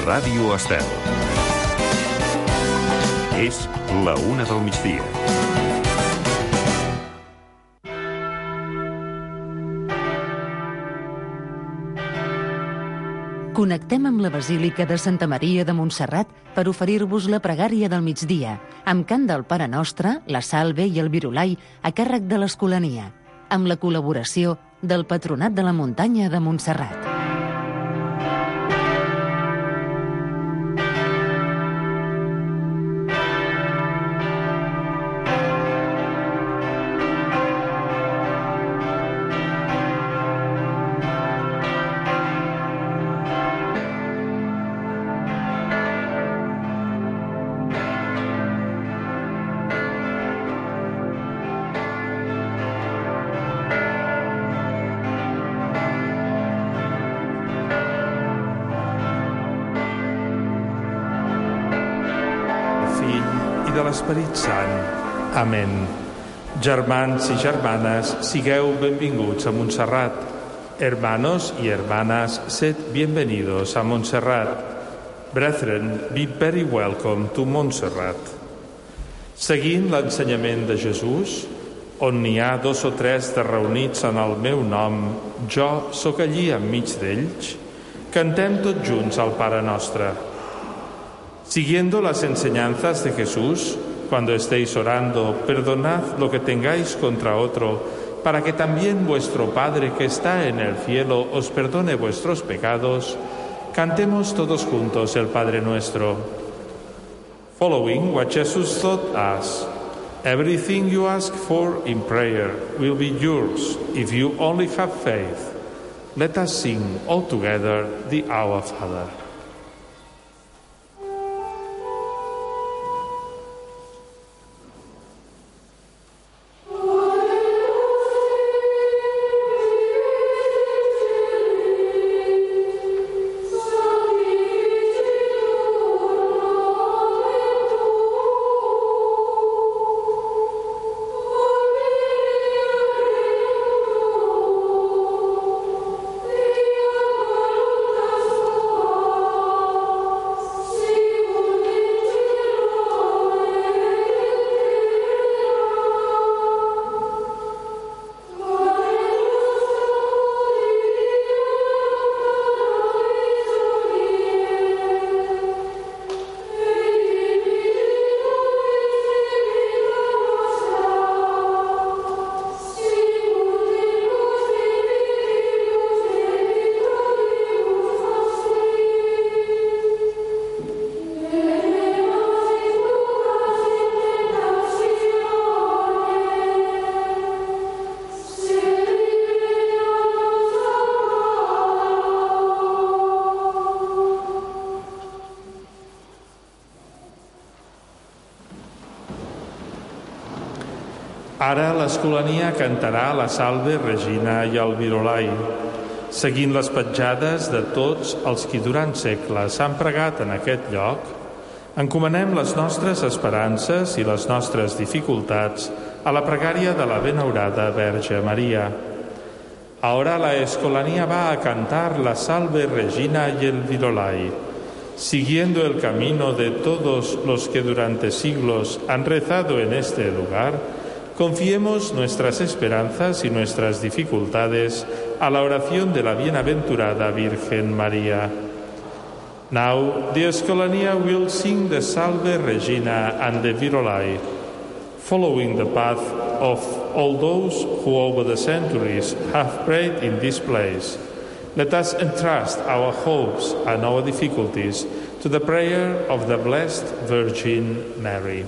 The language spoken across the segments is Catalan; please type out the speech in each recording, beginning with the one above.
Ràdio Estel. És la 1 del migdia. Connectem amb la Basílica de Santa Maria de Montserrat per oferir-vos la pregària del migdia, amb cant del Pare Nostre, la Salve i el Virolai a càrrec de l'Escolania, amb la col·laboració del Patronat de la Muntanya de Montserrat. De l'Esperit Sant. Amén. Germans i germanes, sigueu benvinguts a Montserrat. Hermanos y hermanas, sed bienvenidos a Montserrat. Brethren, be very welcome to Montserrat. Seguint l'ensenyament de Jesús, on n'hi ha 2 o 3 de reunits en el meu nom, jo sóc allí enmig d'ells, cantem tots junts al Pare Nostre. Siguiendo las enseñanzas de Jesús, cuando estéis orando, perdonad lo que tengáis contra otro, para que también vuestro Padre que está en el cielo os perdone vuestros pecados. Cantemos todos juntos el Padre Nuestro. Following what Jesus taught us, everything you ask for in prayer will be yours if you only have faith. Let us sing all together the Our Father. Ara l'Escolania cantarà la Salve Regina i el Virolai, seguint les petjades de tots els qui durant segles han pregat en aquest lloc. Encomanem les nostres esperances i les nostres dificultats a la pregària de la benaurada Verge Maria. Ahora la Escolania va a cantar la Salve Regina y el Virolai, siguiendo el camino de todos los que durante siglos han rezado en este lugar. Confiemos nuestras esperanzas y nuestras dificultades a la oración de la bienaventurada Virgen María. Now the Escolania will sing the Salve Regina and the Virolai, following the path of all those who over the centuries have prayed in this place. Let us entrust our hopes and our difficulties to the prayer of the Blessed Virgin Mary.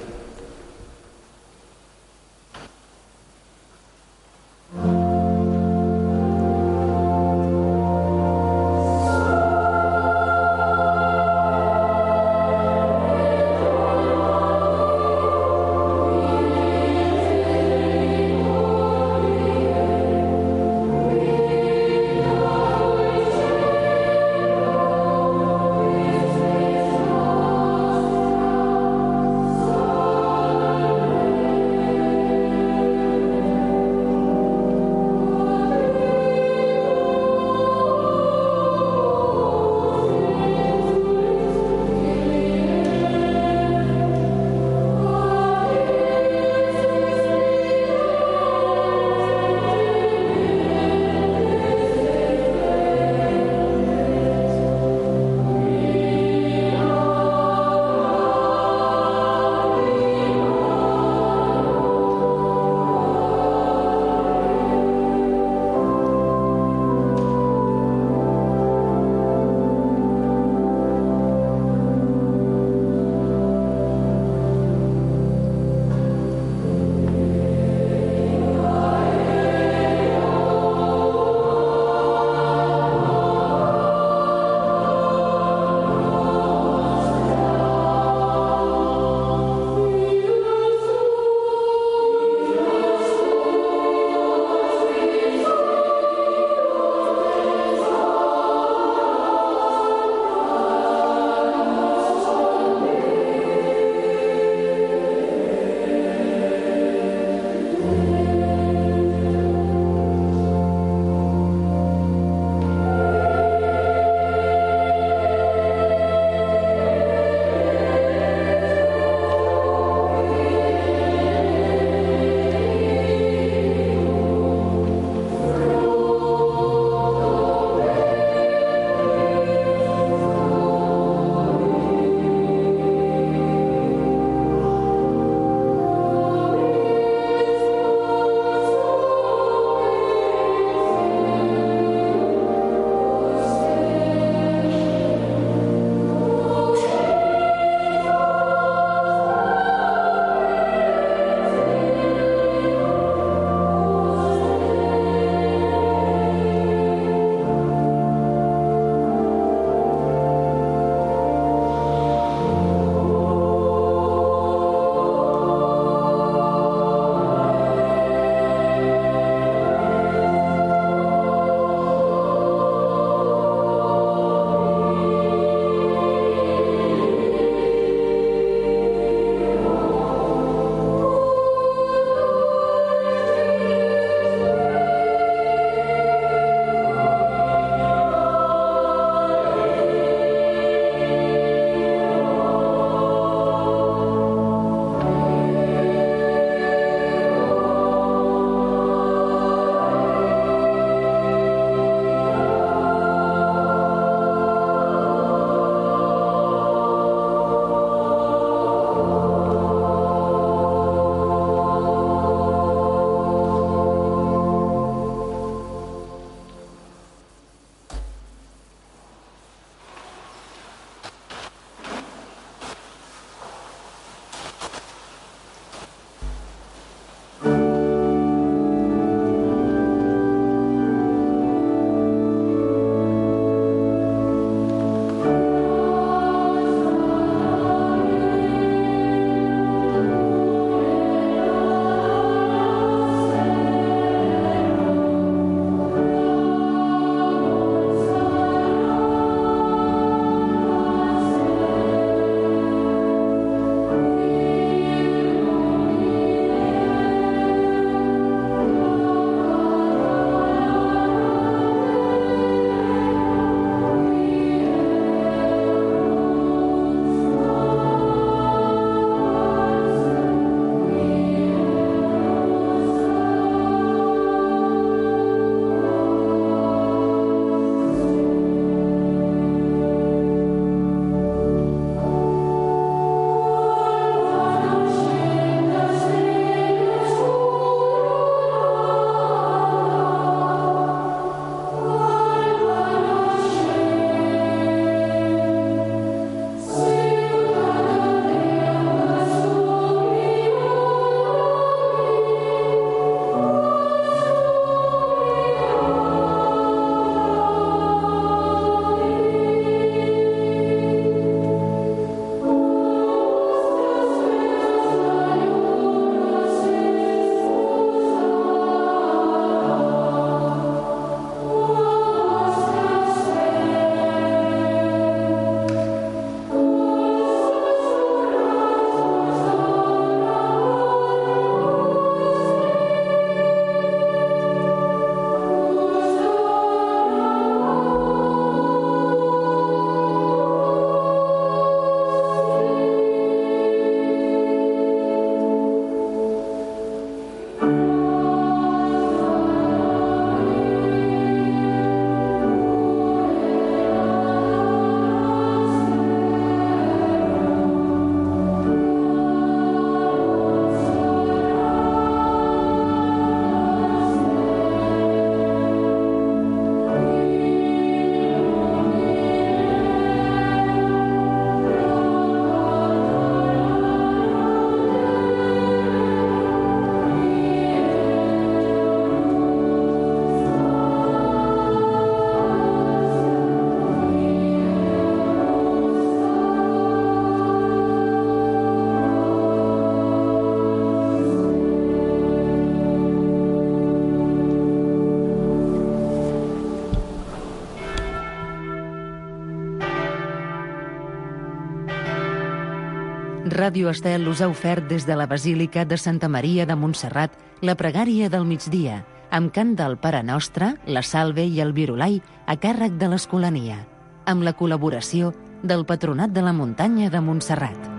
Ràdio Estel us ha ofert des de la Basílica de Santa Maria de Montserrat la pregària del migdia, amb cant del Pare Nostre, la Salve i el Virolai a càrrec de l'Escolania, amb la col·laboració del Patronat de la Muntanya de Montserrat.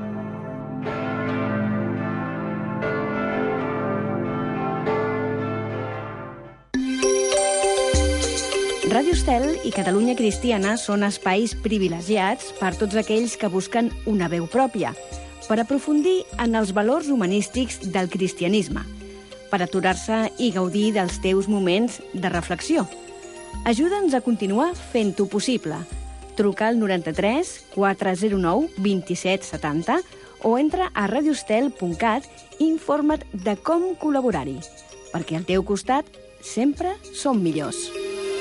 Ràdio Estel i Catalunya Cristiana són espais privilegiats per tots aquells que busquen una veu pròpia, per aprofundir en els valors humanístics del cristianisme, per aturar-se i gaudir dels teus moments de reflexió. Ajuda'ns a continuar fent-ho possible. Truca al 93 409 27 70 o entra a radiostel.cat i informa't de com col·laborar-hi, perquè al teu costat sempre som millors.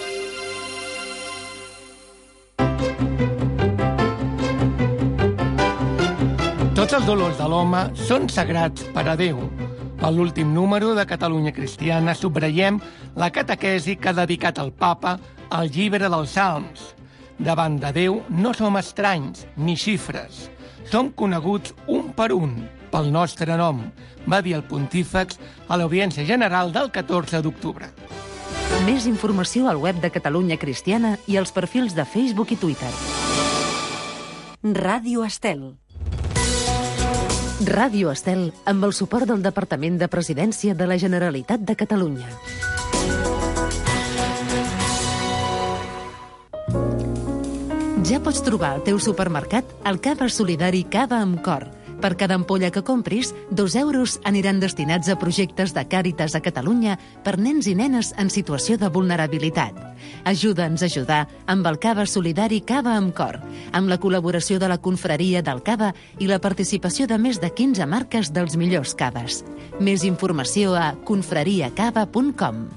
Tots els dolors de l'home són sagrats per a Déu. A l'últim número de Catalunya Cristiana subratllem la catequesi que ha dedicat el Papa al llibre dels Salms. Davant de Déu no som estranys ni xifres. Som coneguts un per un pel nostre nom, va dir el pontífex a l'Audiència General del 14 d'octubre. Més informació al web de Catalunya Cristiana i als perfils de Facebook i Twitter. Ràdio Estel. Ràdio Estel, amb el suport del Departament de Presidència de la Generalitat de Catalunya. Ja pots trobar al teu supermercat el cava solidari Cava amb Cor. Per cada ampolla que compris, 2 euros aniran destinats a projectes de Càritas a Catalunya per nens i nenes en situació de vulnerabilitat. Ajuda'ns a ajudar amb el cava solidari Cava amb Cor, amb la col·laboració de la Confraria del Cava i la participació de més de 15 marques dels millors caves. Més informació a confrariacava.com.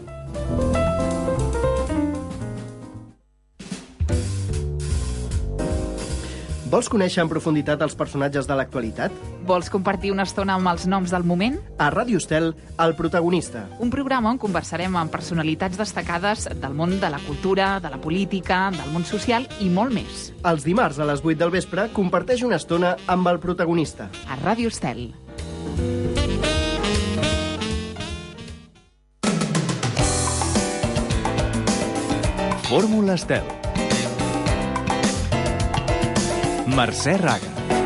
Vols conèixer en profunditat els personatges de l'actualitat? Vols compartir una estona amb els noms del moment? A Ràdio Estel, El Protagonista. Un programa on conversarem amb personalitats destacades del món de la cultura, de la política, del món social i molt més. Els dimarts a les 8 del vespre comparteix una estona amb El Protagonista. A Ràdio Estel. Fórmula Estel. Mercè Raga.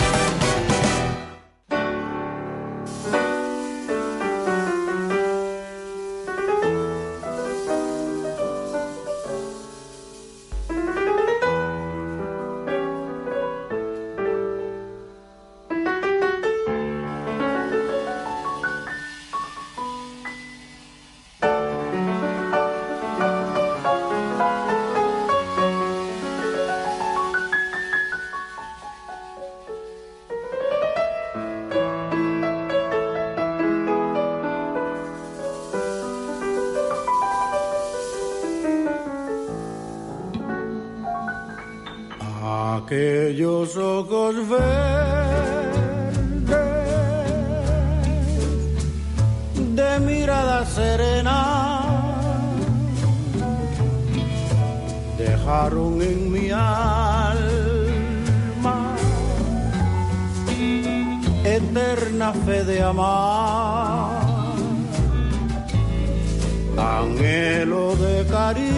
Aquellos ojos verdes de mirada serena dejaron en mi alma eterna fe de amar, anhelo de cariño